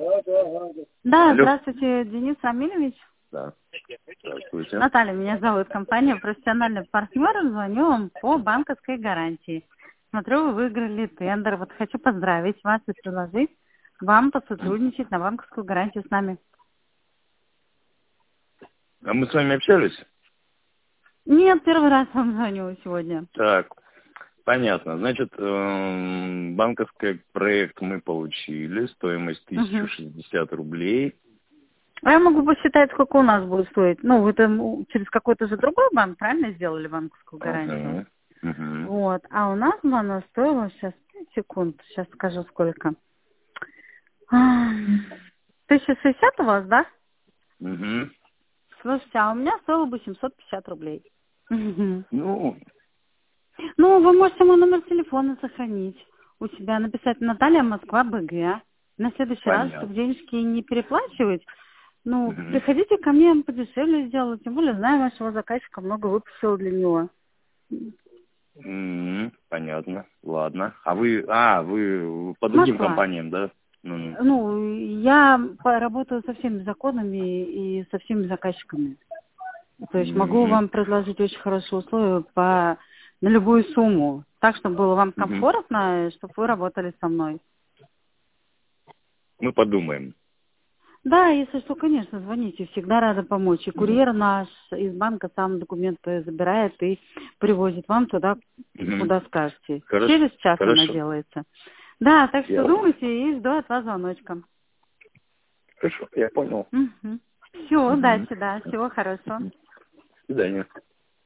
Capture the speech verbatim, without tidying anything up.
Да, Алло. здравствуйте, Денис Рамилевич. Да. Здравствуйте. Наталья, меня зовут, компания «Профессиональный партнер». Звоню вам по банковской гарантии. Смотрю, вы выиграли тендер. Вот хочу поздравить вас и предложить вам посотрудничать на банковскую гарантию с нами. А мы с вами общались? Нет, первый раз вам звоню сегодня. Так, понятно. Значит, эм, банковский проект мы получили, стоимость тысяча шестьдесят рублей. А я могу посчитать, сколько у нас будет стоить. Ну, вы там у- через какой-то же другой банк, правильно, сделали банковскую гарантию? Угу. Угу. Вот. А у нас бы она стоила, сейчас, пять секунд, сейчас скажу сколько. А, тысяча шестьдесят у вас, да? Угу. Слушайте, а у меня стоило бы семьсот пятьдесят рублей. Мгм. Ну, Ну, вы можете мой номер телефона сохранить у себя, написать Наталья Москва БГ. На следующий раз, понятно. чтобы денежки не переплачивать, ну, Угу. приходите ко мне, я вам подешевле сделаю. Тем более, знаю вашего заказчика, много выпустила для него. М, понятно. Ладно. А вы, а, вы по другим Москва. компаниям, да? Ну, Ну, я по- работаю со всеми законами и со всеми заказчиками. То есть могу мгм. вам предложить очень хорошие условия по, на любую сумму. Так, чтобы было вам Мгм. комфортно, чтобы вы работали со мной. Мы подумаем. Да, если что, конечно, звоните. Всегда рада помочь. И Мгм. курьер наш из банка сам документы забирает и привозит вам туда, Мгм. куда скажете. Хорошо. Через час она Хорошо. делается. Да, так что Ясно. думайте и жду от вас звоночка. Хорошо, я понял. Все, Мгм. удачи, да. Всего хорошего. До свидания.